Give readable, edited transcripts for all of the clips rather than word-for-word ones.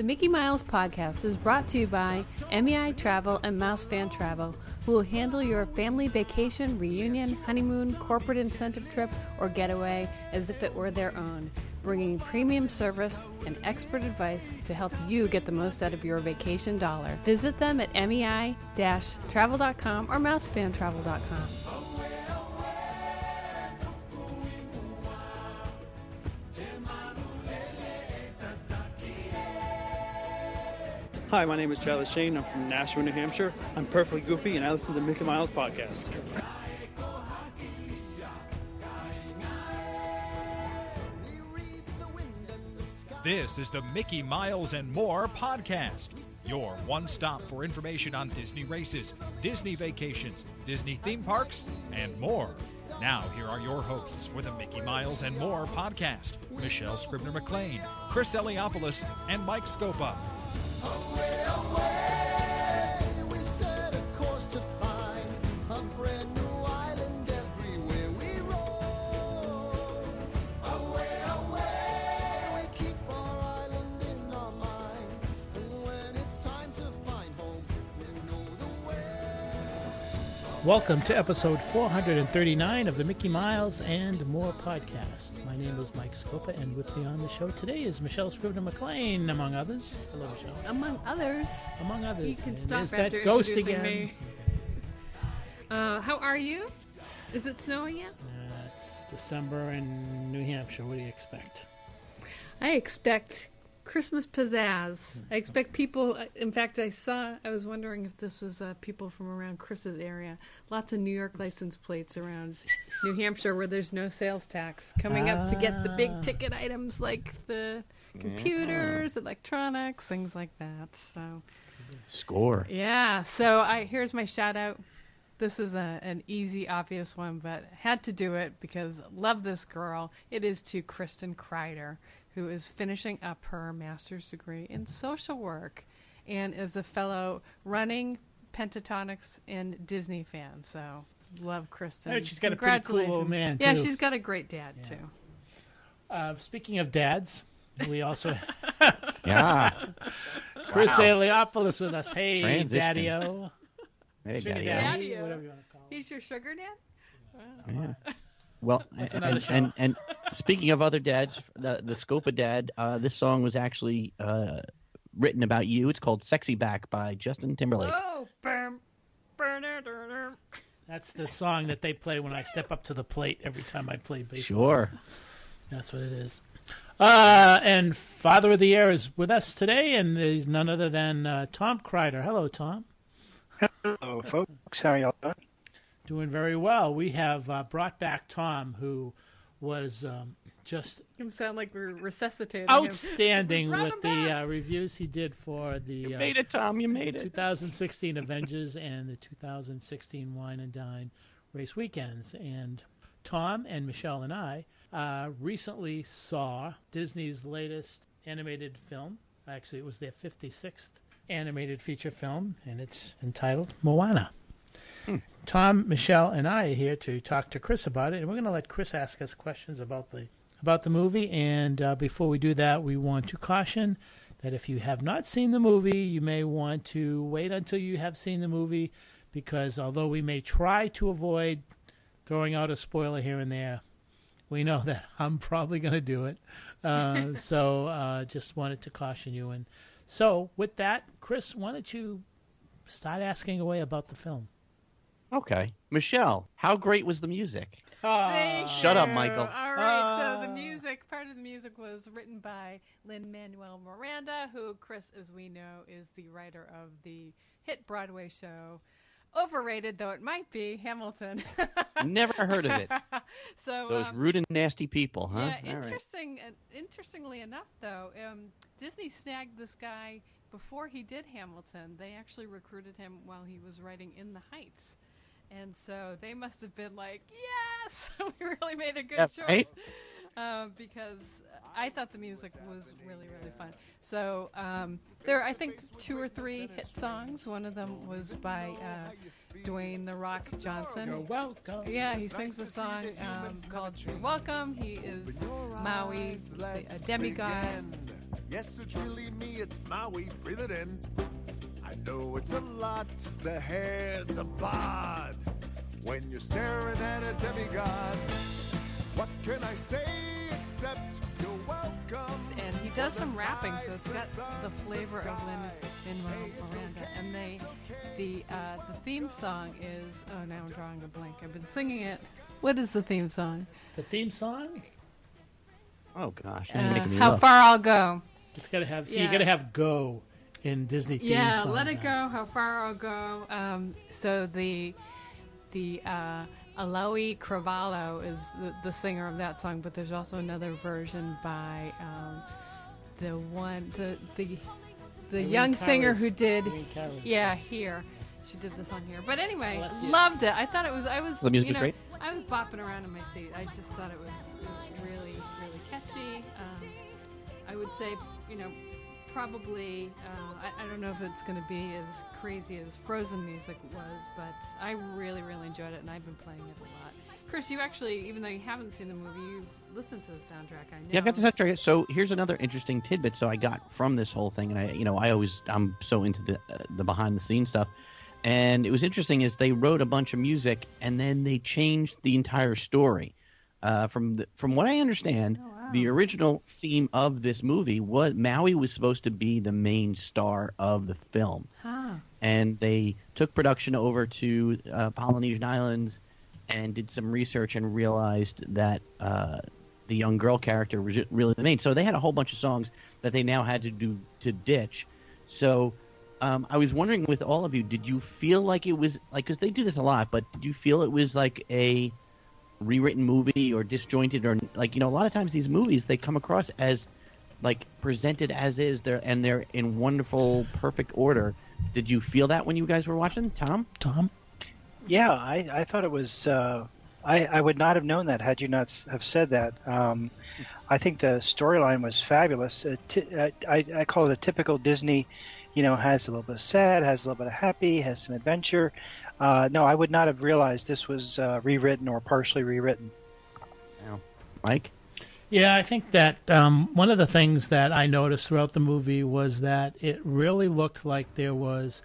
The Mickey Miles podcast is brought to you by MEI Travel and Mouse Fan Travel, who will handle your family vacation, reunion, honeymoon, corporate incentive trip, or getaway as if it were their own, bringing premium service and expert advice to help you get the most out of your vacation dollar. Visit them at mei-travel.com or mousefantravel.com. Hi, my name is Charlie Shane. I'm from Nashua, New Hampshire. I'm perfectly goofy, and I listen to the Mickey Miles podcast. This is the Mickey Miles and More podcast, your one stop for information on Disney races, Disney vacations, Disney theme parks, and more. Now, here are your hosts for the Mickey Miles and More podcast, Michelle Scribner-McLean, Chris Eliopoulos, and Mike Scopa. Away, away, we set a course to find a brand new island everywhere we roll. Away, away, we keep our island in our mind. And when it's time to find home, we know the way. Welcome to episode 439 of the Mickey Miles and More podcast. My name is Mike Scopa, and with me on the show today is Michelle Scribner-McLean, among others. Hello, Michelle. Among others. Among others. You can And stop there's after that ghost introducing again. me. How are you? Is it snowing yet? It's December in New Hampshire. What do you expect? I expect Christmas pizzazz. I expect people. In fact, I was wondering if this was people from around Chris's area. Lots of New York license plates around New Hampshire where there's no sales tax coming up to get the big ticket items like the computers, electronics, things like that. So, Score. yeah. So here's my shout out. This is an easy, obvious one, but had to do it because love this girl. It is to Kristen Kreider, who is finishing up her master's degree in social work and is a fellow running Pentatonics and Disney fan. So love Kristen. Oh, she's got a pretty cool old man, Yeah, too. she's got a great dad, too. Speaking of dads, we also Yeah. Chris Wow. Eliopoulos with us. Hey, Transition. Daddy-O. Hey, Sugar Daddy. Daddy, Daddy-O. whatever you want to call it. He's your sugar dad? Yeah. Well, another show. and speaking of other dads, the Scopa dad, this song was actually written about you. It's called "Sexy Back" by Justin Timberlake. Oh, burn, burn. That's the song that they play when I step up to the plate every time I play baseball. Sure. That's what it is. And Father of the Year is with us today, and he's none other than Tom Kreider. Hello, Tom. Hello, folks. How are y'all doing? Doing very well. We have brought back Tom, who was just You sound like we're resuscitating him. outstanding Brought with him the back. reviews he did for the You made it, Tom. You made it. 2016 Avengers and the 2016 Wine and Dine race weekends. And Tom and Michelle and I recently saw Disney's latest animated film. Actually, it was their 56th animated feature film, and it's entitled Moana. Tom, Michelle, and I are here to talk to Chris about it, and we're going to let Chris ask us questions about the movie. And before we do that, we want to caution that if you have not seen the movie, you may want to wait until you have seen the movie, because although we may try to avoid throwing out a spoiler here and there, we know that I'm probably going to do it. So just wanted to caution you. And so with that, Chris, why don't you start asking away about the film? Okay, Michelle, how great was the music? Thank Shut up, you. Michael. All right, so the music, part of the music was written by Lin-Manuel Miranda, who, Chris, as we know, is the writer of the hit Broadway show, overrated though it might be, Hamilton. Never heard of it. So Those rude and nasty people, huh? yeah, All right. interestingly enough, though, Disney snagged this guy before he did Hamilton. They actually recruited him while he was writing In the Heights. And so they must have been like, yes, we really made a good Yeah, choice. right? Because I thought the music was really, really fun. So there are, I think, 2 or 3 hit songs. One of them was by Dwayne "The Rock" Johnson. You're welcome. Yeah, he sings the song called "You're Welcome." He is Maui, a demigod. Yes, it's really me, it's Maui, breathe it in. I know it's a lot, the hair, the bod. When you're staring at a demigod, what can I say except you're welcome? And he does some rapping, so it's got the flavor of Lin-Manuel Miranda. And the theme song is, oh, now I'm drawing a blank. I've been singing it. What is the theme song? The theme song? Oh gosh, you're making me How look. Far I'll Go. It's got to have. So Yeah. you got to have "Go" in Disney theme Yeah, songs. Let It Go, How Far I'll Go. So the Aloe Cravalho is the singer of that song, but there's also another version by the young singer who did Irene Cara's Here. She did the song Here. But anyway, Bless you. loved it. I thought it was The music was great? I was bopping around in my seat. I just thought it was really, really catchy. I would say, probably, I don't know if it's going to be as crazy as Frozen music was, but I really, really enjoyed it, and I've been playing it a lot. Chris, you actually, even though you haven't seen the movie, you've listened to the soundtrack, I know. Yeah, I've got the soundtrack. So here's another interesting tidbit. So I got from this whole thing, and I'm so into the behind the scenes stuff. And it was interesting is they wrote a bunch of music and then they changed the entire story. From what I understand, the original theme of this movie was Maui was supposed to be the main star of the film. Huh. And they took production over to Polynesian Islands and did some research and realized that the young girl character was really the main. So they had a whole bunch of songs that they now had to ditch. So I was wondering with all of you, did you feel like it was like, because they do this a lot, but did you feel it was like a rewritten movie or disjointed, or like, a lot of times these movies, they come across as like presented as is, they're in wonderful, perfect order. Did you feel that when you guys were watching, Tom? Yeah, I thought it was. I would not have known that had you not have said that. I think the storyline was fabulous. I call it a typical Disney. Has a little bit of sad, has a little bit of happy, has some adventure. No, I would not have realized this was rewritten or partially rewritten. Mike? Yeah, I think that one of the things that I noticed throughout the movie was that it really looked like there was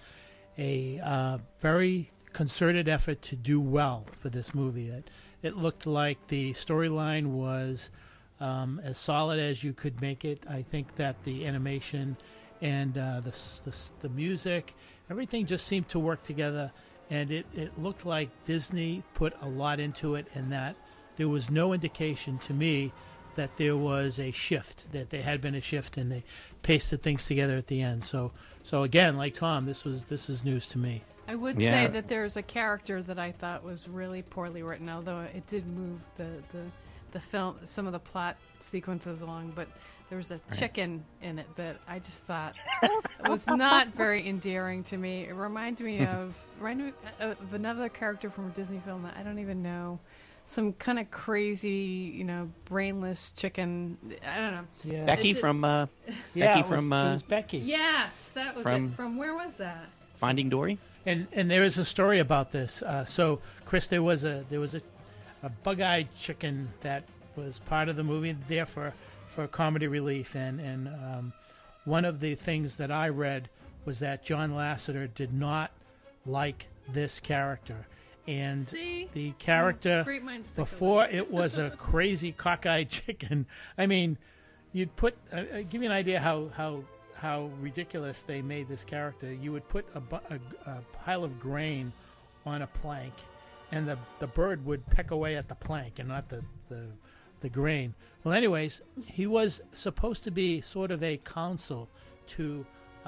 a very concerted effort to do well for this movie. It looked like the storyline was as solid as you could make it. I think that the animation and the music, everything just seemed to work together, and it looked like Disney put a lot into it, and that there was no indication to me that there was a shift, that there had been a shift, and they pasted things together at the end. So again, like Tom, this is news to me. I would say that there's a character that I thought was really poorly written, although it did move the film, some of the plot sequences along, but there was a chicken in it that I just thought was not very endearing to me. It reminded me of another character from a Disney film that I don't even know. Some kind of crazy, brainless chicken. I don't know. Yeah. Becky It was Becky. Yes, that was it. From where was that? Finding Dory. And there is a story about this. So, Chris, there was a bug-eyed chicken that was part of the movie there for comedy relief, and one of the things that I read was that John Lasseter did not like this character, and the character before it was a crazy cockeyed chicken. I mean, you'd put give you an idea how ridiculous they made this character. You would put a pile of grain on a plank, and the bird would peck away at the plank and not the grain. Well, anyways, he was supposed to be sort of a counsel to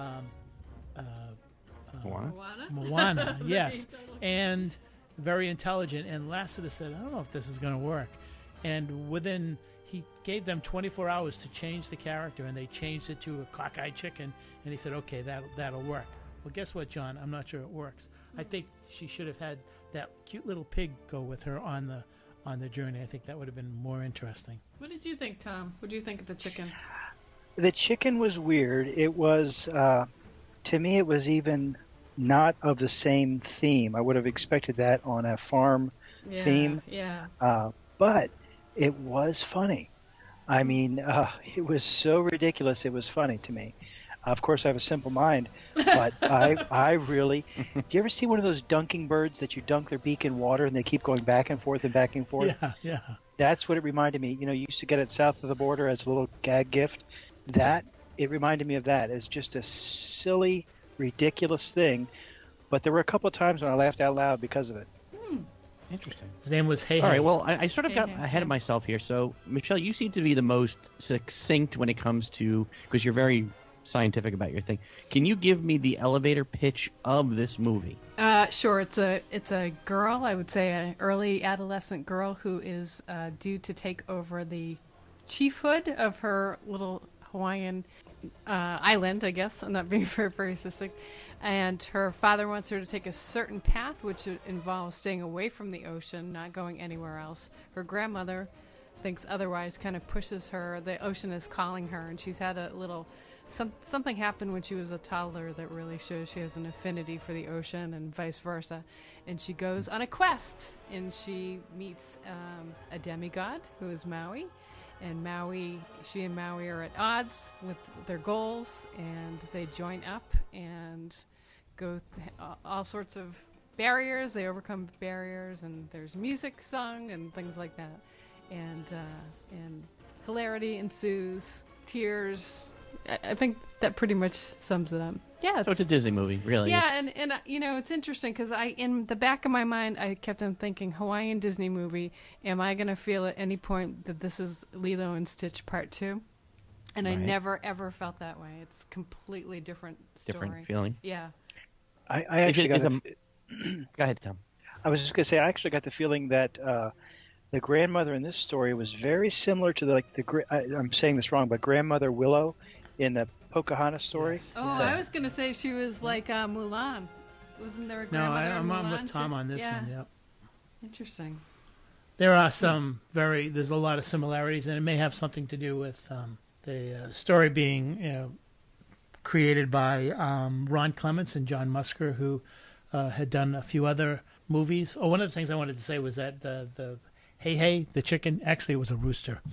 Moana, yes, and very intelligent. And Lasseter said, I don't know if this is going to work. And he gave them 24 hours to change the character, and they changed it to a cockeyed chicken. And he said, okay, that'll work. Well, guess what, John? I'm not sure it works. I think she should have had that cute little pig go with her on the journey. I think that would have been more interesting. What did you think, Tom? What did you think of the chicken? The chicken was weird. It was, to me, it was even not of the same theme. I would have expected that on a farm theme. Yeah. But it was funny. I mean, it was so ridiculous. It was funny to me. Of course, I have a simple mind, but I really. Do you ever see one of those dunking birds that you dunk their beak in water and they keep going back and forth and back and forth? Yeah. That's what it reminded me. You used to get it south of the border as a little gag gift. It reminded me of that. It's just a silly, ridiculous thing. But there were a couple of times when I laughed out loud because of it. Interesting. His name was Hey All Hey. right, well, I sort of got Hey, hey, ahead of hey. myself here. So, Michelle, you seem to be the most succinct when it comes to, because you're very scientific about your thing. Can you give me the elevator pitch of this movie? Sure. It's a girl. I would say an early adolescent girl who is due to take over the chiefhood of her little Hawaiian island. I guess I'm not being very succinct. And her father wants her to take a certain path, which involves staying away from the ocean, not going anywhere else. Her grandmother thinks otherwise, kind of pushes her. The ocean is calling her, and she's had a little. Something happened when she was a toddler that really shows she has an affinity for the ocean and vice versa. And she goes on a quest, and she meets a demigod who is Maui. And she and Maui are at odds with their goals, and they join up and go all sorts of barriers. They overcome barriers, and there's music sung and things like that. And hilarity ensues, tears. I think that pretty much sums it up. Yeah, So it's a Disney movie, really. yeah, and it's interesting because in the back of my mind, I kept on thinking Hawaiian Disney movie. Am I going to feel at any point that this is Lilo and Stitch Part 2? And I Right. never ever felt that way. It's completely different story. Different feeling. Yeah. I actually got. Go ahead, Tom. I was just going to say, I actually got the feeling that the grandmother in this story was very similar to I'm saying this wrong, but Grandmother Willow in the Pocahontas story. Yes. Oh, I was going to say she was like Mulan. Wasn't there a No, grandmother in I'm Mulan with Tom too? on this Yeah. one. Yep. Interesting. There are there's a lot of similarities, and it may have something to do with the story being created by Ron Clements and John Musker, who had done a few other movies. Oh, one of the things I wanted to say was that the Hey Hey, the chicken, actually it was a rooster.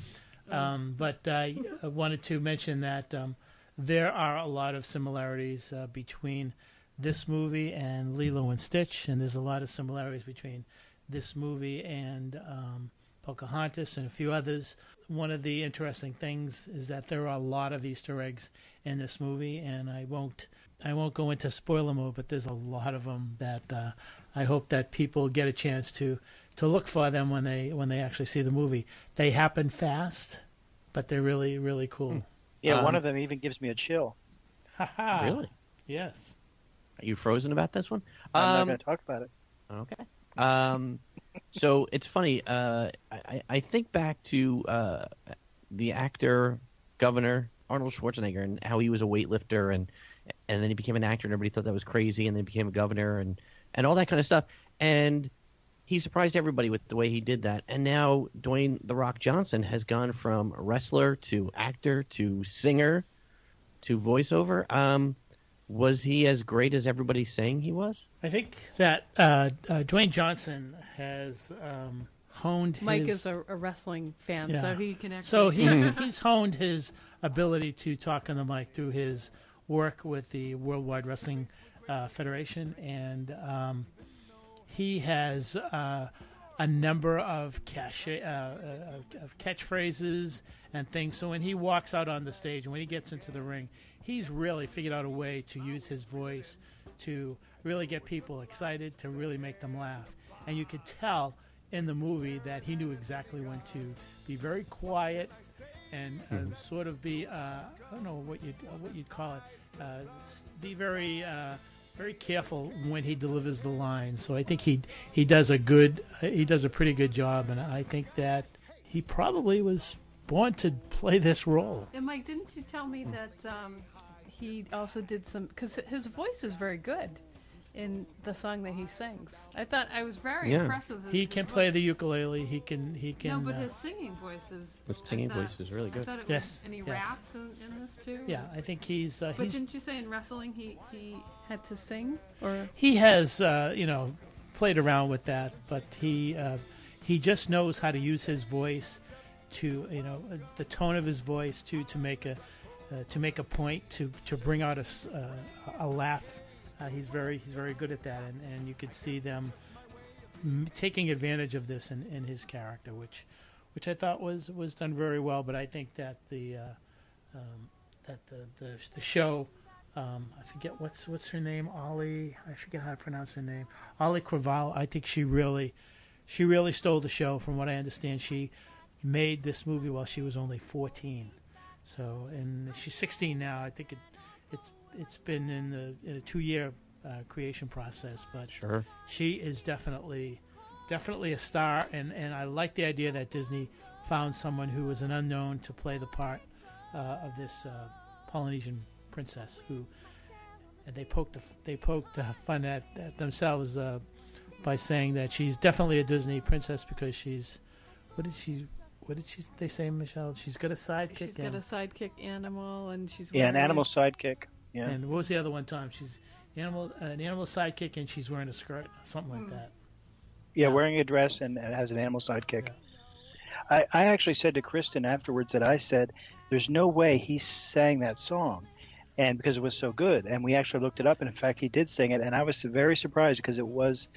But I wanted to mention that there are a lot of similarities between this movie and Lilo and Stitch, and there's a lot of similarities between this movie and Pocahontas and a few others. One of the interesting things is that there are a lot of Easter eggs in this movie, and I won't go into spoiler mode, but there's a lot of them that I hope that people get a chance to look for them when they actually see the movie. They happen fast, but they're really, really cool. Yeah, one of them even gives me a chill. Ha-ha. Really? Yes. Are you frozen about this one? I'm not going to talk about it. Okay. So it's funny. I think back to the actor, Governor Arnold Schwarzenegger, and how he was a weightlifter, and then he became an actor, and everybody thought that was crazy, and then became a governor, and all that kind of stuff. And he surprised everybody with the way he did that. And now Dwayne "The Rock" Johnson has gone from wrestler to actor to singer to voiceover. Was he as great as everybody's saying he was? I think that Dwayne Johnson has honed Mike his... is a wrestling fan, Yeah. so he can actually. So he's honed his ability to talk on the mic through his work with the Worldwide Wrestling Federation, and he has a number of catchphrases and things. So when he walks out on the stage and when he gets into the ring, he's really figured out a way to use his voice to really get people excited, to really make them laugh. And you could tell in the movie that he knew exactly when to be very quiet and sort of be I don't know what you'd call it, be very very careful when he delivers the lines. So I think he does a pretty good job, and I think that he probably was born to play this role. And Mike, didn't you tell me that he also did some? Because his voice is very good in the song that he sings. I was very impressed with his He can his play voice. the ukulele. He can. No, but his singing voice is. His singing voice is really good. I thought it was, Yes, and he yes. raps in this too. Yeah, I think he's. But he's didn't you say in wrestling he had to sing? Or he has played around with that, but he just knows how to use his voice to the tone of his voice to make a point to bring out a laugh. He's very good at that, and you could see them taking advantage of this in his character, which I thought was done very well. But I think that the show, I forget what's her name, Ollie. I forget how to pronounce her name. Ollie Craval. I think she really stole the show. From what I understand, she made this movie while she was only 14. So, and she's 16 now. I think it's been in a 2-year creation process, but Sure. she is definitely a star. And I like the idea that Disney found someone who was an unknown to play the part of this Polynesian princess. And they poked fun at themselves by saying that she's definitely a Disney princess because she's what did they say, Michelle? She's got a sidekick. She's got a sidekick animal, and she's Yeah, an wearing animal sidekick. Yeah. And what was the other one, Tom? She's an animal sidekick, and she's wearing a skirt, something like that. Yeah, wearing a dress and has an animal sidekick. I actually said to Kristen afterwards that I said, there's no way he sang that song, and because it was so good. And we actually looked it up, and in fact, he did sing it. And I was very surprised because it was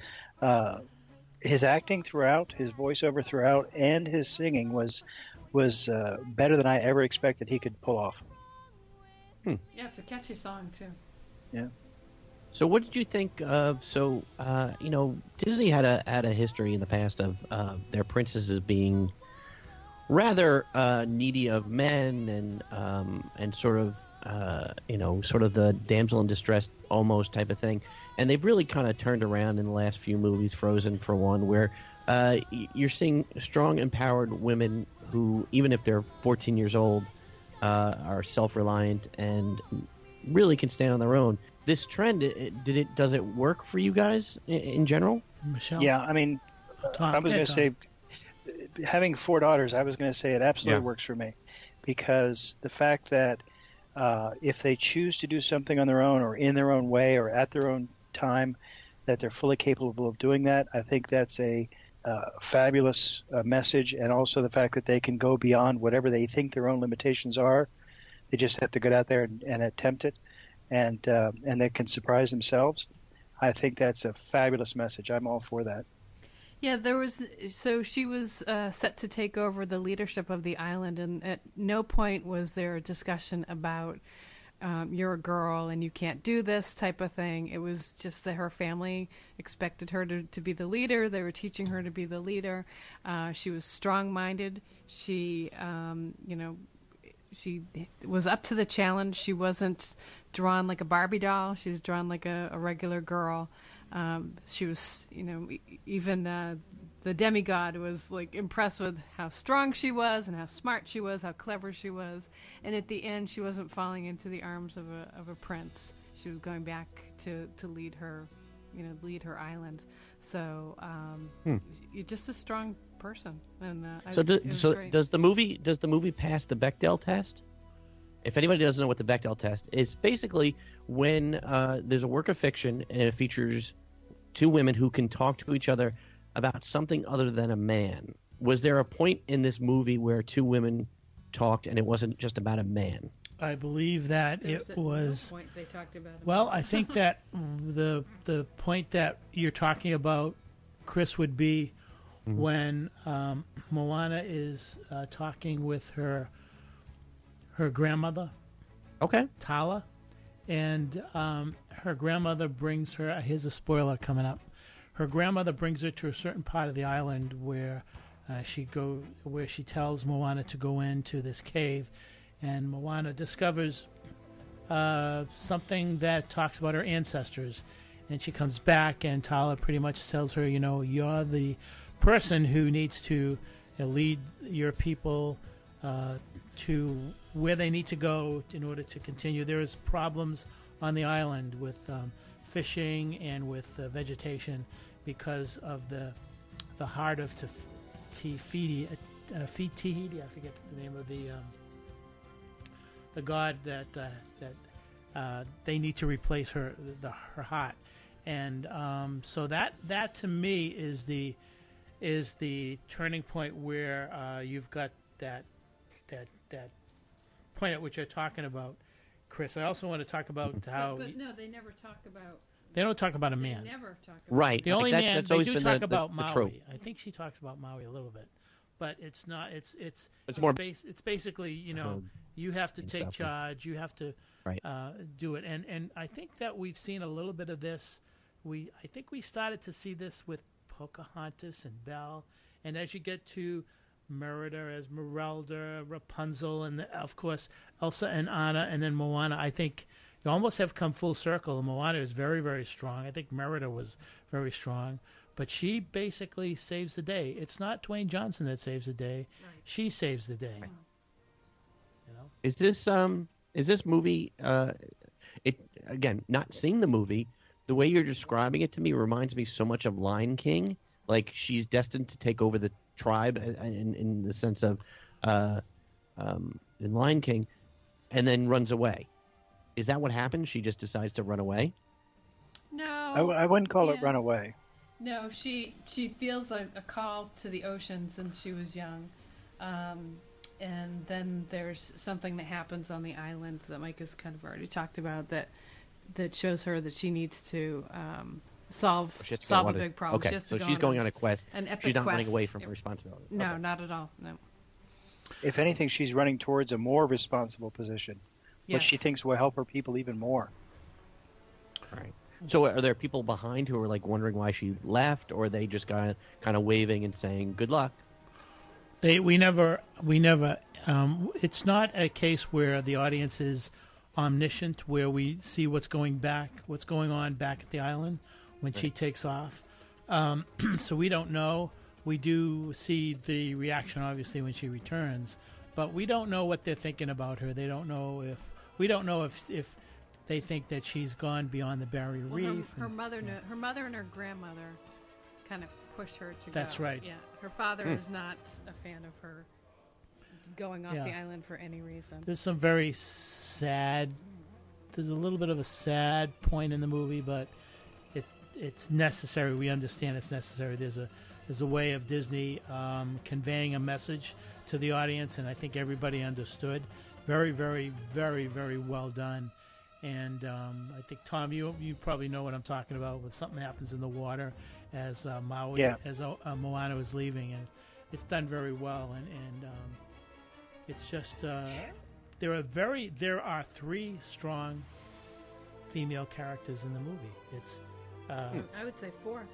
his acting throughout, his voiceover throughout, and his singing was better than I ever expected he could pull off. Yeah, it's a catchy song too. Yeah. So what did you think of? So Disney had a history in the past of their princesses being rather needy of men and sort of sort of the damsel in distress almost type of thing. And they've really kind of turned around in the last few movies, Frozen for one, where you're seeing strong, empowered women who, even if they're 14 years old, are self-reliant and really can stand on their own. This trend, does it work for you guys in general? Michelle? Yeah, I mean, Tom, I was going to say, having 4 daughters, I was going to say it absolutely Yeah. works for me, because the fact that if they choose to do something on their own or in their own way or at their own time, that they're fully capable of doing that. I think that's a fabulous message, and also the fact that they can go beyond whatever they think their own limitations are. They just have to get out there and attempt it, and they can surprise themselves. I think that's a fabulous message. I'm all for that. Yeah, she was set to take over the leadership of the island, and at no point was there a discussion about you're a girl and you can't do this type of thing. It was just that her family expected her to be the leader. They were teaching her to be the leader. She was strong-minded. She, she was up to the challenge. She wasn't drawn like a Barbie doll. She was drawn like a regular girl. She was, even the demigod was like impressed with how strong she was and how smart she was, how clever she was. And at the end, she wasn't falling into the arms of a prince. She was going back to lead her, lead her island. So you're just a strong person. And does the movie pass the Bechdel test? If anybody doesn't know what the Bechdel test is, basically when there's a work of fiction and it features 2 women who can talk to each other about something other than a man. Was there a point in this movie where 2 women talked and it wasn't just about a man? I believe that it was. Point they talked about it. Well, I think that the point that you're talking about, Chris, would be when Moana is talking with her grandmother, Okay. Tala, and her grandmother brings her. Here's a spoiler coming up. Her grandmother brings her to a certain part of the island where she tells Moana to go into this cave, and Moana discovers something that talks about her ancestors, and she comes back, and Tala pretty much tells her, you're the person who needs to lead your people to where they need to go in order to continue. There is problems on the island with fishing and with vegetation because of the heart of Te-Fiti. I forget the name of the god that they need to replace her heart, and so that to me is the turning point where you've got that point at which you're talking about, Chris. I also want to talk about how But no, they never talk about. they don't talk about a They man. never talk about. Right. The only Like man that's they always do been talk the about the Maui. trope. I think she talks about Maui a little bit, but it's not. It's more- it's basically you have to and take stuff. charge. You have to Right. do it, and I think that we've seen a little bit of this. I think we started to see this with Pocahontas and Belle, and as you get to Merida as Merelda, Rapunzel, and of course Elsa and Anna, and then Moana. I think you almost have come full circle. Moana is very, very strong. I think Merida was very strong, but she basically saves the day. It's not Dwayne Johnson that saves the day; she saves the day. You know, Is this movie? It again, not seeing the movie. The way you're describing it to me reminds me so much of Lion King. Like she's destined to take over the tribe in the sense of in Lion King, and then runs away. Is that what happens? She just decides to run away? No, I wouldn't call it Yeah. runaway. No, she feels a call to the ocean since she was young, and then there's something that happens on the island that Mike has kind of already talked about that shows her that she needs to solve She has to go solve a on big problem. Okay, She has to so go she's going on a quest. an epic She's not running quest. away from her responsibility. No, Okay. not at all. No. If anything, she's running towards a more responsible position, which she Yes. thinks will help her people even more. Right. So are there people behind who are like wondering why she left, or are they just kind of waving and saying good luck? we never. It's not a case where the audience is omniscient, where we see what's going on back at the island when she takes off. So we don't know. We do see the reaction, obviously, when she returns, but we don't know what they're thinking about her. They don't know if they think that she's gone beyond the Barrier Well, Reef. her mother and her grandmother kind of push her to go. That's right. Yeah, her father is not a fan of her going off Yeah. the island for any reason. There's some very sad. There's a little bit of a sad point in the movie, but it's necessary. We understand it's necessary. There's a way of Disney conveying a message to the audience, and I think everybody understood. Very, very, very, very well done. And I think Tom, you probably know what I'm talking about. When something happens in the water as Moana is leaving, and it's done very well. And it's just there are three strong female characters in the movie. It's I would say 4.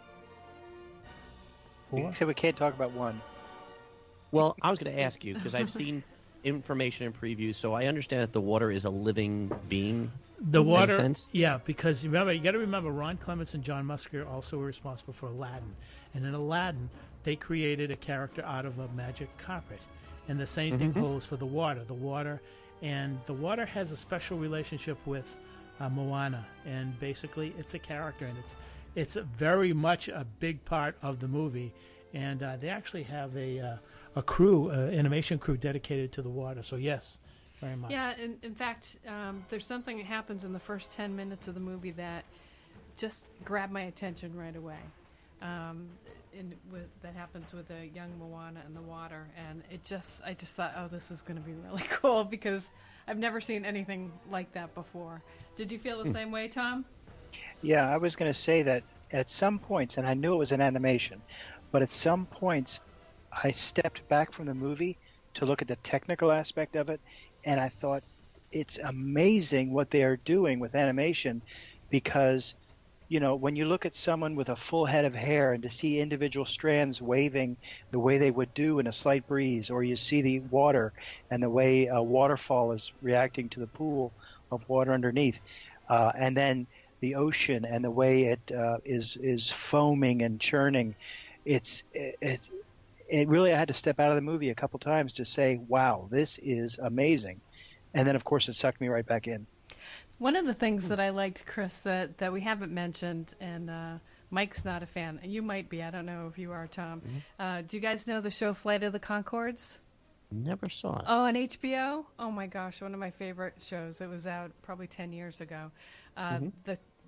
four. So we can't talk about one. Well, I was going to ask you because I've seen information and previews, so I understand that the water is a living being. The water, sense? yeah, because you got to remember, Ron Clements and John Musker also were responsible for Aladdin, and in Aladdin, they created a character out of a magic carpet, and the same thing holds for the water. The water has a special relationship with Moana, and basically, it's a character, and it's very much a big part of the movie, and they actually have a crew, animation crew dedicated to the water. So yes. Very much. Yeah, in fact, there's something that happens in the first 10 minutes of the movie that just grabbed my attention right away. That happens with a young Moana in the water, and I just thought, oh, this is going to be really cool because I've never seen anything like that before. Did you feel the same way, Tom? Yeah, I was going to say that at some points, and I knew it was an animation, but at some points I stepped back from the movie to look at the technical aspect of it, and I thought it's amazing what they are doing with animation because, you know, when you look at someone with a full head of hair and to see individual strands waving the way they would do in a slight breeze, or you see the water and the way a waterfall is reacting to the pool of water underneath, and then the ocean and the way it is foaming and churning, it really, I had to step out of the movie a couple times to say, wow, this is amazing. And then, of course, it sucked me right back in. One of the things that I liked, Chris, that we haven't mentioned, and Mike's not a fan. You might be. I don't know if you are, Tom. Do you guys know the show Flight of the Conchords? Never saw it. Oh, on HBO? Oh, my gosh. One of my favorite shows. It was out probably 10 years ago.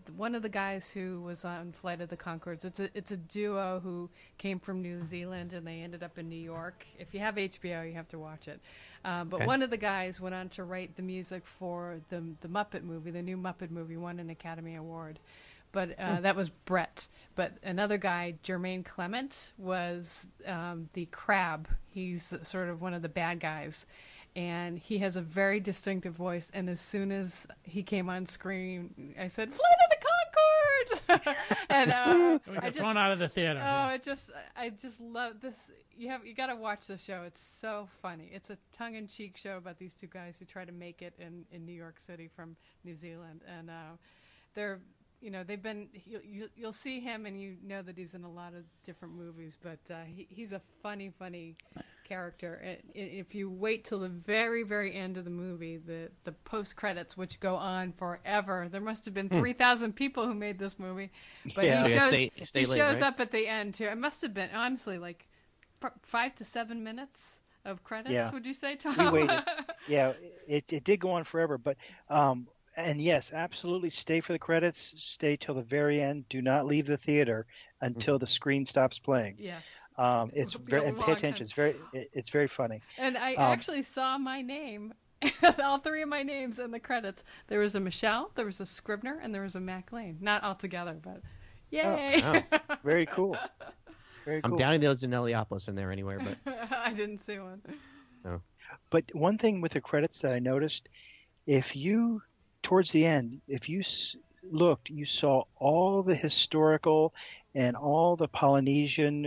one of the guys who was on Flight of the Conchords. It's a duo who came from New Zealand and they ended up in New York. If you have HBO, you have to watch it. But Okay. one of the guys went on to write the music for the Muppet movie. The new Muppet movie won an Academy Award. But that was Brett. But another guy, Jermaine Clement, was the Crab. He's sort of one of the bad guys. And he has a very distinctive voice. And as soon as he came on screen, I said, "Flight of the Conchords!" And We got thrown out of the theater. I just love this. You got to watch the show. It's so funny. It's a tongue-in-cheek show about these two guys who try to make it in New York City from New Zealand, and they're they've been. You'll see him, and you know that he's in a lot of different movies, but he's a funny character. And if you wait till the very, very end of the movie, the post credits, which go on forever, there must have been 3,000 people who made this movie, but Yeah. he Yeah, shows stay he late, shows right? up at the end too. It must have been honestly like 5 to 7 minutes of credits. Yeah. Would you say, We Tom? waited. Yeah, it did go on forever, but and yes, absolutely stay for the credits. Stay till the very end. Do not leave the theater until the screen stops playing. Yes. It's It'll be a very and long pay attention. time. It's very funny. And I actually saw my name, all three of my names in the credits. There was a Michelle, there was a Scribner, and there was a Mac Lane. Not all together, but yay! Oh. Very cool. Very cool. I'm doubting there's an Eliopoulos in there anywhere, but I didn't see one. But one thing with the credits that I noticed, if you towards the end, if you looked, you saw all the historical and all the Polynesian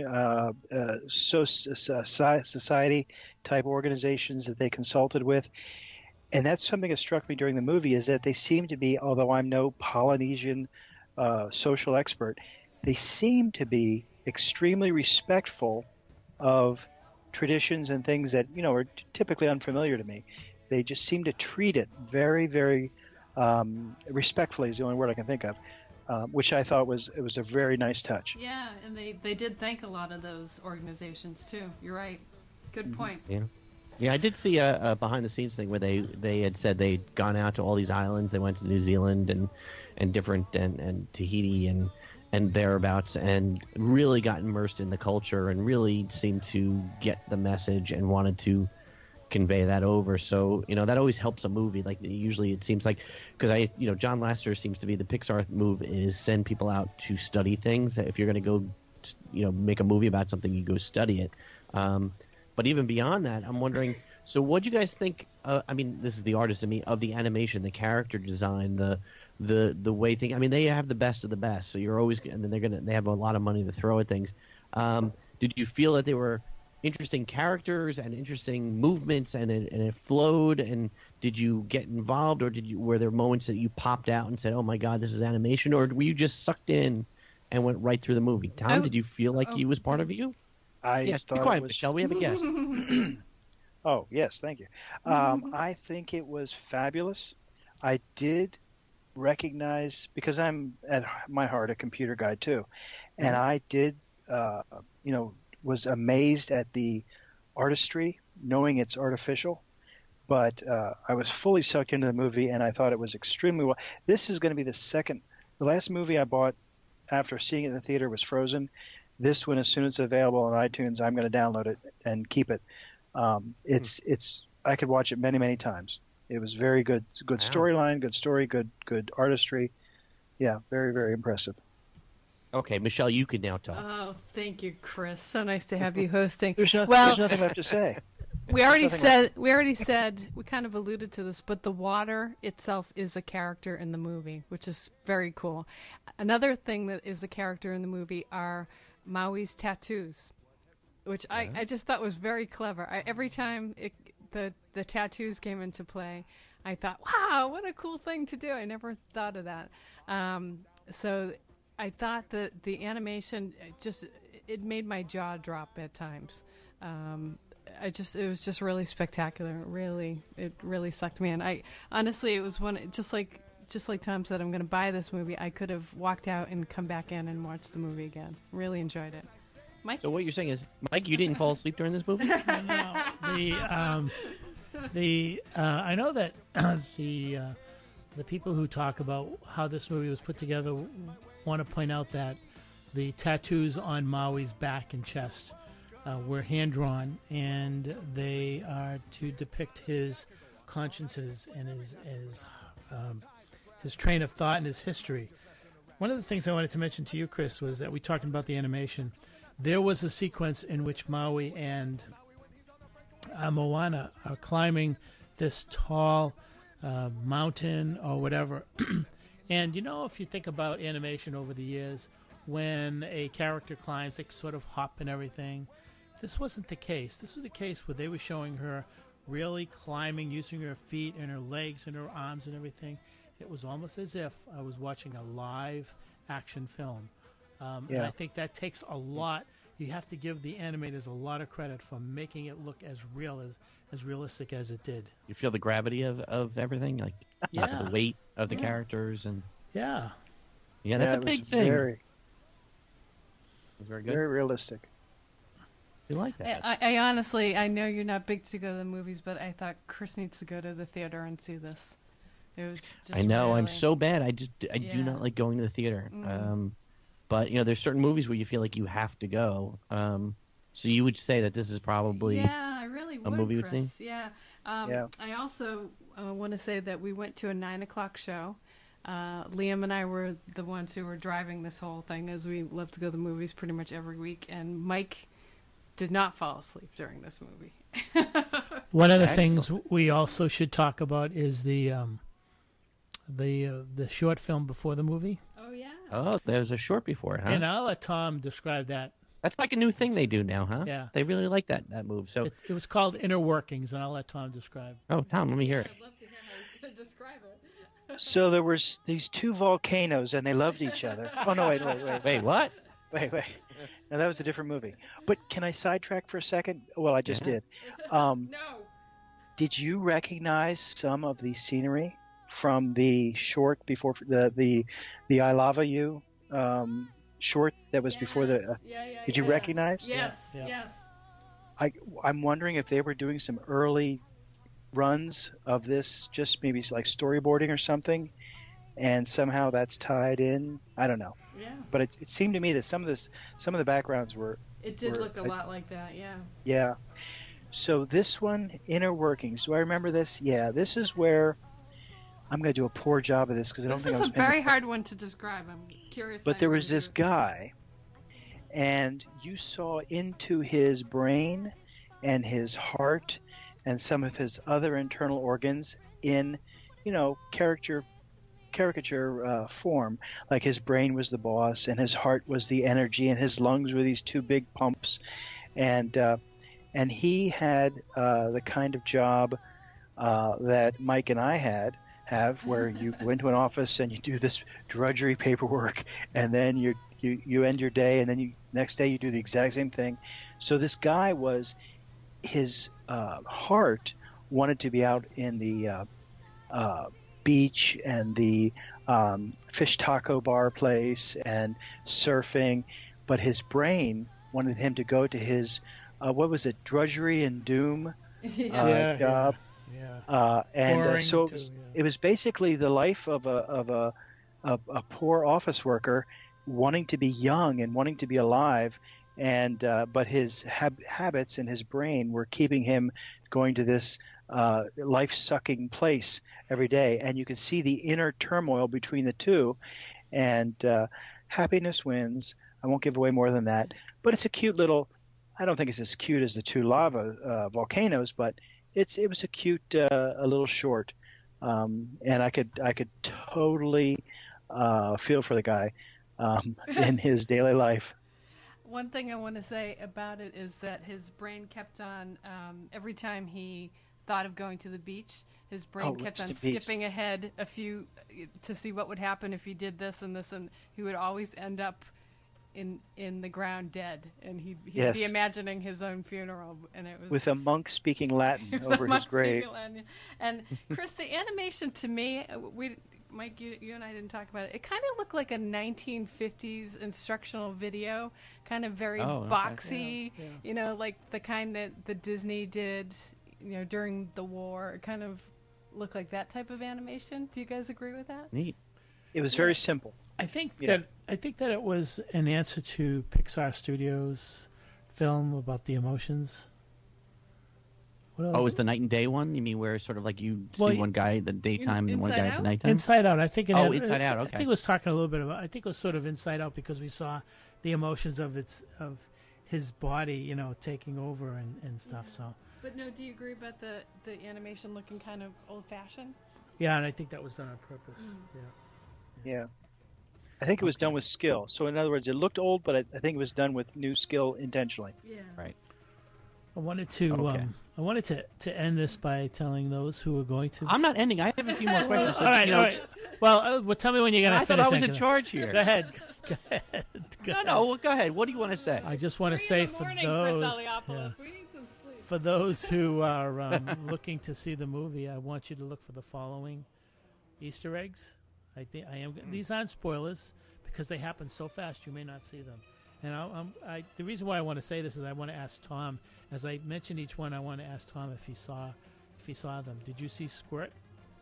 society type organizations that they consulted with. And that's something that struck me during the movie, is that they seem to be, although I'm no Polynesian social expert, they seem to be extremely respectful of traditions and things that are typically unfamiliar to me. They just seem to treat it very, very respectfully is the only word I can think of, which I thought was a very nice touch. Yeah, and they did thank a lot of those organizations too. You're right. Good point. yeah, I did see a behind the scenes thing where they had said they'd gone out to all these islands. They went to New Zealand and different and Tahiti and thereabouts, and really got immersed in the culture and really seemed to get the message and wanted to convey that over. So that always helps a movie. Like usually it seems like, because John Lasseter seems to be, the Pixar move is send people out to study things. If you're going to go make a movie about something, you go study it. But even beyond that, I'm wondering, so what do you guys think, this is the artist in me, of the animation, the character design, the way things, they have the best of the best, so you're always, and then they have a lot of money to throw at things. Did you feel that they were interesting characters and interesting movements, and it flowed, and did you get involved, or were there moments that you popped out and said, oh my god, this is animation, or were you just sucked in and went right through the movie? Tom, did you feel like he was part of you? Yes, be thought quiet, it was... Michelle, we have a guest. Oh, yes, thank you. I think it was fabulous. I did recognize, because I'm at my heart a computer guy too, and I did, was amazed at the artistry, knowing it's artificial, but I was fully sucked into the movie, and I thought it was extremely well. This is going to be the last movie I bought after seeing it in the theater was Frozen. This one, as soon as it's available on iTunes, I'm going to download it and keep it. It's I could watch it many, many times. It was very good. Good storyline, good story, good artistry. Yeah, very, very impressive. Okay, Michelle, you can now talk. Oh, thank you, Chris. So nice to have you hosting. There's nothing left to say. We already said, we kind of alluded to this, but the water itself is a character in the movie, which is very cool. Another thing that is a character in the movie are Maui's tattoos, which I just thought was very clever. Every time the tattoos came into play, I thought, wow, what a cool thing to do. I never thought of that. So I thought that the animation it made my jaw drop at times. It was just really spectacular. It really sucked me in. I honestly, it was one, just like Tom said, I'm going to buy this movie. I could have walked out and come back in and watched the movie again. Really enjoyed it. Mike? So what you're saying is, Mike, you didn't fall asleep during this movie? No, I know that the the people who talk about how this movie was put together want to point out that the tattoos on Maui's back and chest were hand drawn, and they are to depict his consciences and his train of thought and his history. One of the things I wanted to mention to you, Chris, was that we talking about the animation. There was a sequence in which Maui and Moana are climbing this tall mountain or whatever. And if you think about animation over the years, when a character climbs, they sort of hop and everything. This wasn't the case. This was a case where they were showing her really climbing, using her feet and her legs and her arms and everything. It was almost as if I was watching a live action film. And I think that takes a lot. You have to give the animators a lot of credit for making it look as real, as realistic as it did. You feel the gravity of everything, like the weight of the characters, and yeah, that's a big thing. It was very good. Very realistic. You like that? I honestly, I know you're not big to go to the movies, but I thought Chris needs to go to the theater and see this. It was just I know, really... I'm so bad. I do not like going to the theater. But there's certain movies where you feel like you have to go. So you would say that this is probably I really would, a movie Chris. you'd see? Yeah. I also want to say that we went to a 9:00 show. Liam and I were the ones who were driving this whole thing, as we love to go to the movies pretty much every week. And Mike did not fall asleep during this movie. One of the things we also should talk about is the short film before the movie. Oh yeah. Oh, there's a short before it, huh? And I'll let Tom describe that. That's like a new thing they do now, huh? Yeah. They really like that move. So it was called Inner Workings, and I'll let Tom describe. Oh, Tom, let me hear it. I'd love to hear how he's going to describe it. So there was these two volcanoes, and they loved each other. Oh no! Wait! Wait, what? Wait. No, that was a different movie. But can I sidetrack for a second? Well, I just did. No. Did you recognize some of the scenery from the short before the I Lava You short that was before the? Did you recognize? Yes. Yeah. Yes. I'm wondering if they were doing some early runs of this, just maybe like storyboarding or something, and somehow that's tied in. I don't know. Yeah. But it seemed to me that some of the backgrounds were. It did look a lot like that. Yeah. Yeah. So this one, Inner Workings. Do I remember this? Yeah. This is where I'm going to do a poor job of this because I don't think This is a very hard one to describe. I'm curious. But there was this guy, and you saw into his brain and his heart and some of his other internal organs in, caricature form. Like his brain was the boss, and his heart was the energy, and his lungs were these two big pumps, and he had the kind of job that Mike and I have, where you go into an office and you do this drudgery paperwork, and then you end your day, and then next day you do the exact same thing. So this guy his heart wanted to be out in the beach and the fish taco bar place and surfing, but his brain wanted him to go to his what was it, drudgery and doom job. It was basically the life of a poor office worker wanting to be young and wanting to be alive, and but his habits and his brain were keeping him going to this life-sucking place every day. And you can see the inner turmoil between the two, and happiness wins. I won't give away more than that, but it's a cute little. I don't think it's as cute as the two lava volcanoes, but it was a cute a little short, and I could totally feel for the guy in his daily life. One thing I want to say about it is that his brain kept on every time he thought of going to the beach, his brain kept on skipping ahead a few to see what would happen if he did this and this, and he would always end up in the ground dead, and he'd be imagining his own funeral, and it was with a monk speaking Latin over his grave. And Chris, the animation to me, Mike, you and I didn't talk about it. It kind of looked like a 1950s instructional video, kind of very boxy, Yeah. Like the kind that the Disney did, during the war. Kind of look like that type of animation. Do you guys agree with that? Neat. It was very simple. I think Yeah. that it was an answer to Pixar Studios' film about the emotions. What Oh, is the night and day one? You mean where sort of like you see Well, one guy at the daytime and one Inside guy at Out? the nighttime? Inside Out? I think it Oh, had, Inside Out, I okay. think it was talking a little bit about. I think it was sort of Inside Out because we saw the emotions of his body, you know, taking over and stuff. So But no, do you agree about the animation looking kind of old fashioned? yeah, and I think that was done on purpose. Yeah. Yeah. I think it was done with skill. So in other words, it looked old, but I think it was done with new skill intentionally. Yeah. Right. I wanted to Okay. I wanted to end this by telling those who are going to. I'm not ending. I have a few more questions. all right, You know, all right. Well, tell me when you're gonna I thought finish. I was in Ankita. charge here. Go ahead. Go ahead. Go No, ahead. no. Well, go ahead. What do you want to say? I just want to say for those. Yeah. We need some sleep. For those who are looking to see the movie, I want you to look for the following Easter eggs. I think these aren't spoilers because they happen so fast you may not see them. And the reason why I want to say this is I want to ask Tom, as I mentioned each one, I want to ask Tom if he saw them. Did you see Squirt?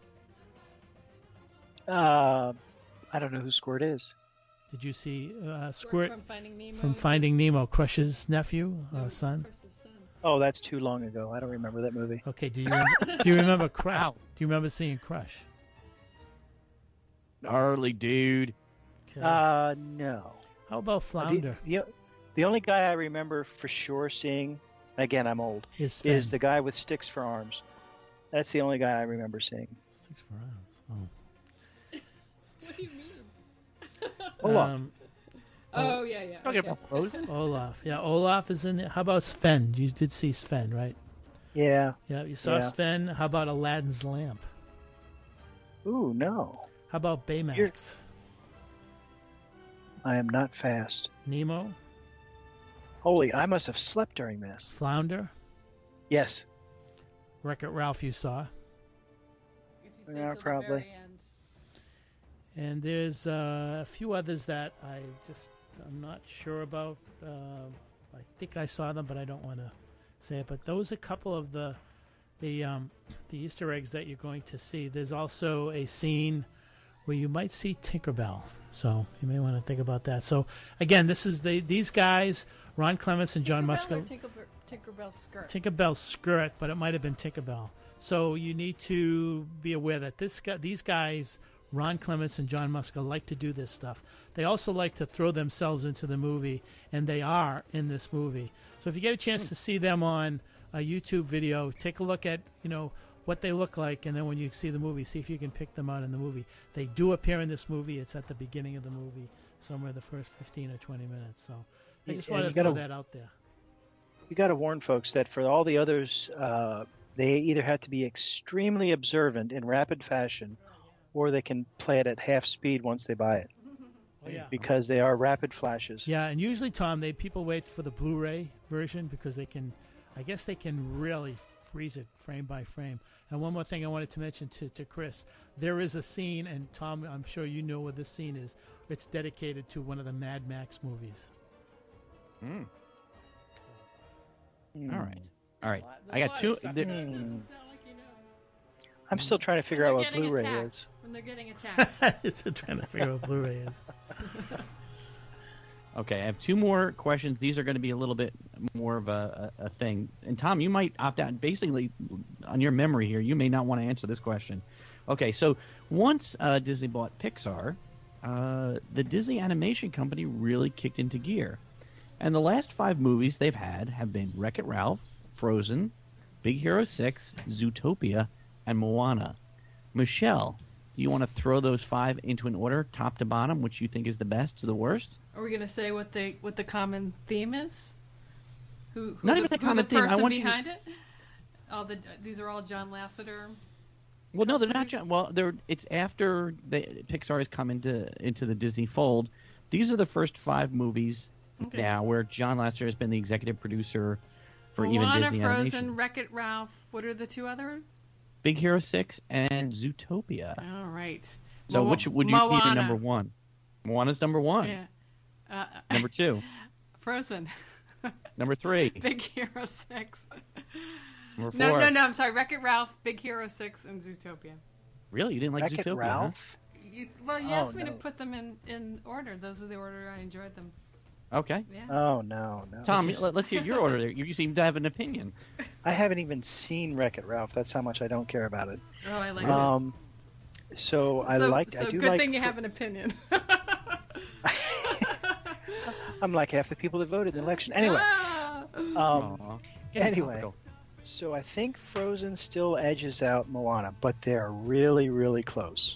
I don't know who Squirt is. Did you see Squirt From Finding Nemo. from Finding Nemo, Crush's nephew, son? Chris's son. Oh, that's too long ago. I don't remember that movie. Okay, do you remember Crush? Ow. Do you remember seeing Crush? Gnarly dude. Okay. No. How about Flounder? The only guy I remember for sure seeing, again, I'm old, Is Sven. is the guy with sticks for arms. That's the only guy I remember seeing. 6 for rounds. What do you mean? Olaf. Oh, yeah, yeah. Talking Okay. about Frozen? Olaf. Yeah, Olaf is in there. How about Sven? You did see Sven, right? Yeah. Yeah, you saw Yeah. Sven. How about Aladdin's lamp? Ooh, no. How about Baymax? I am not fast. Nemo? Holy, I must have slept during this. Flounder? Yes. Wreck-It Ralph you saw. If you stay Yeah, till the probably. very end. And there's a few others that I'm not sure about. I think I saw them, but I don't want to say it. But those are a couple of the Easter eggs that you're going to see. There's also a scene where you might see Tinkerbell, so you may want to think about that. So again, this is these guys, Ron Clements and John Tinkerbell Musker. or Tinkerbell skirt. Tinkerbell's skirt, but it might have been Tinkerbell. So you need to be aware that these guys, Ron Clements and John Musker, like to do this stuff. They also like to throw themselves into the movie, and they are in this movie. So if you get a chance to see them on a YouTube video, take a look at what they look like, and then when you see the movie, see if you can pick them out in the movie. They do appear in this movie. It's at the beginning of the movie, somewhere the first 15 or 20 minutes. So I just Yeah, wanted you to throw gotta- that out there. You got to warn folks that for all the others, they either have to be extremely observant in rapid fashion, or they can play it at half speed once they buy it, Oh, yeah. because they are rapid flashes. Yeah, and usually, Tom, people wait for the Blu-ray version because they can really freeze it frame by frame. And one more thing I wanted to mention to Chris, there is a scene, and Tom, I'm sure you know what this scene is. It's dedicated to one of the Mad Max movies. All right. I got two. Doesn't sound like he knows. I'm still trying to figure out When what they're getting Blu-ray attacked. is. When they're getting attacked. It's trying to figure out what Blu-ray is. Okay, I have two more questions. These are going to be a little bit more of a thing. And Tom, you might opt out. Basically, on your memory here, you may not want to answer this question. Okay, so once Disney bought Pixar, the Disney Animation Company really kicked into gear. And the last 5 movies they've had have been Wreck-It Ralph, Frozen, Big Hero 6, Zootopia, and Moana. Michelle, do you want to throw those 5 into an order, top to bottom, which you think is the best to the worst? Are we going to say what the common theme is? Who Not even the common theme. I person want you- behind it? These are all John Lasseter. Well, no, they're not. companies? Well, it's after Pixar has come into the Disney fold. These are the first 5 movies Okay. now where John Lasseter has been the executive producer for even Moana, Disney Frozen, Animation. Wreck-It Ralph. What are the 2 other? Big Hero 6 and Zootopia. All right. So which would you keep Moana. in number 1? Moana's number 1. Yeah. Number 2. Frozen. Number 3. Big Hero 6. Number 4. No, I'm sorry. Wreck-It Ralph, Big Hero 6, and Zootopia. Really? You didn't like Wreck-It Zootopia? Ralph? You asked me to no. put them in order. Those are the order I enjoyed them. Huh? Okay. Yeah. Oh, no. Tom, let's hear your order. You seem to have an opinion. I haven't even seen Wreck-It Ralph. That's how much I don't care about it. Oh, I liked it. So I So do good like. thing you have an opinion. I'm like half the people that voted in the election. Anyway, Ah! Aw. anyway. Topical. So I think Frozen still edges out Moana, but they're really, really close.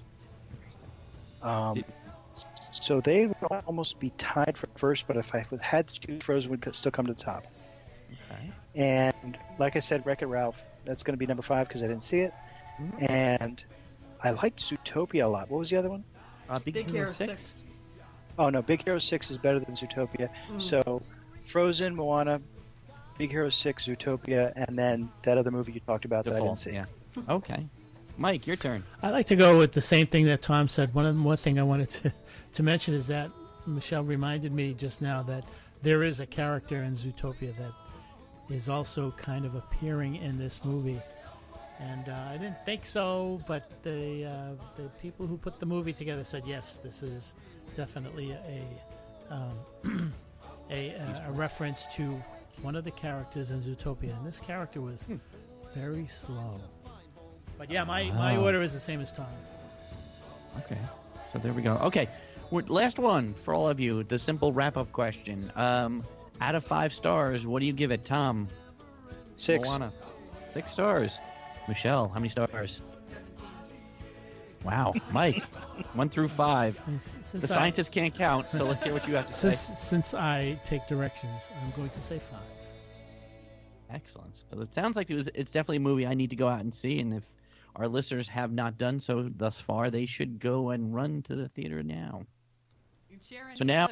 So they would almost be tied for first, but if I had to choose, Frozen would still come to the top. Okay. And like I said, Wreck-It Ralph, that's going to be number 5 because I didn't see it. And I liked Zootopia a lot. What was the other one? Big Hero 6. Oh, no, Big Hero 6 is better than Zootopia. So Frozen, Moana, Big Hero 6, Zootopia, and then that other movie you talked about that I didn't see. Yeah. Okay. Mike, your turn. I like to go with the same thing that Tom said. One more thing I wanted to mention is that Michelle reminded me just now that there is a character in Zootopia that is also kind of appearing in this movie. And I didn't think so, but the people who put the movie together said, yes, this is definitely a reference to one of the characters in Zootopia. And this character was very slow. But yeah, my order is the same as Tom's. Okay. So there we go. Okay. Last one for all of you. The simple wrap-up question. Out of 5 stars, what do you give it, Tom? 6. Moana. 6 stars. Michelle, how many stars? Wow. Mike, 1 through 5. The scientists can't count, so let's hear what you have to say. Since I take directions, I'm going to say 5. Excellent. So it sounds like it's definitely a movie I need to go out and see, and if our listeners have not done so thus far, they should go and run to the theater now. So now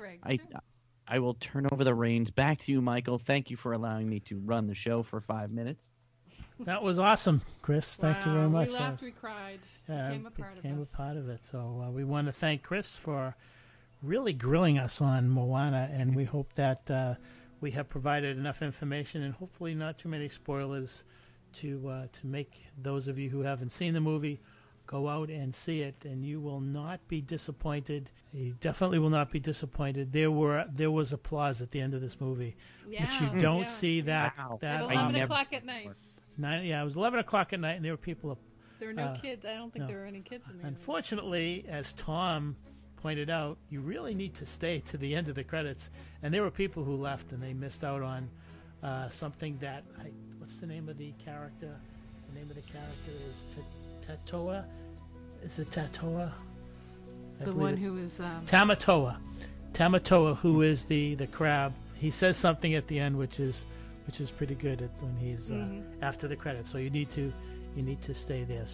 I will turn over the reins back to you, Michael. Thank you for allowing me to run the show for 5 minutes. That was awesome, Chris. Thank you very much. We laughed, we cried. Became a part of it. So we want to thank Chris for really grilling us on Moana, and we hope that we have provided enough information and hopefully not too many spoilers to make those of you who haven't seen the movie go out and see it, and you will not be disappointed. You definitely will not be disappointed. There was applause at the end of this movie, which you don't see that. Wow. That At 11 o'clock at night. It was 11 o'clock at night, and there were people. There were no kids. I don't think there were any kids in there. Unfortunately, as Tom pointed out, you really need to stay to the end of the credits. And there were people who left, and they missed out on something that what's the name of the character? The name of the character is Tatoa. Is it Tatoa? The one who is Tamatoa. Tamatoa, who is the crab. He says something at the end, which is pretty good when he's after the credits. So you need to stay there.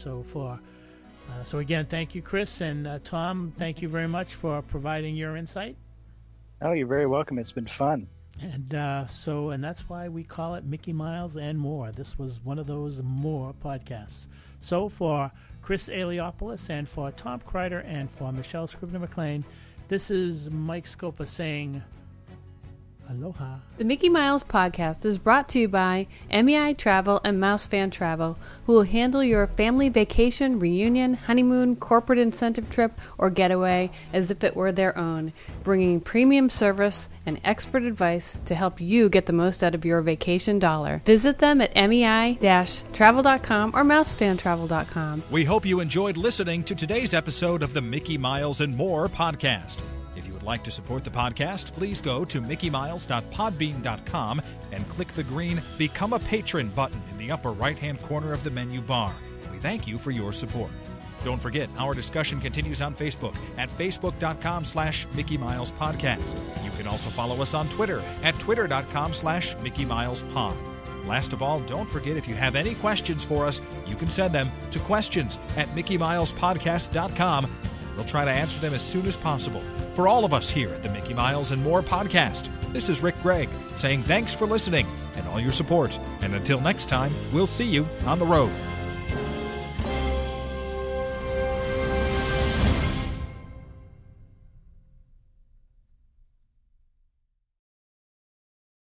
So again, thank you, Chris, and Tom. Thank you very much for providing your insight. Oh, you're very welcome. It's been fun. And and that's why we call it Mickey Miles and More. This was one of those more podcasts. So for Chris Eliopoulos and for Tom Kreider and for Michelle Scribner-McLean, this is Mike Scopa saying aloha. The Mickey Miles podcast is brought to you by MEI Travel and Mouse Fan Travel, who will handle your family vacation, reunion, honeymoon, corporate incentive trip, or getaway as if it were their own, bringing premium service and expert advice to help you get the most out of your vacation dollar. Visit them at MEI-travel.com or mousefantravel.com. We hope you enjoyed listening to today's episode of the Mickey Miles and More podcast. If you would like to support the podcast, please go to mickeymiles.podbean.com and click the green Become a Patron button in the upper right-hand corner of the menu bar. We thank you for your support. Don't forget, our discussion continues on Facebook at facebook.com/Mickey Miles Podcast. You can also follow us on Twitter at twitter.com/Mickey Miles Pod. Last of all, don't forget, if you have any questions for us, you can send them to questions@MickeyMilesPodcast.com. We'll try to answer them as soon as possible. For all of us here at the Mickey Miles and More podcast, this is Rick Gregg saying thanks for listening and all your support. And until next time, we'll see you on the road.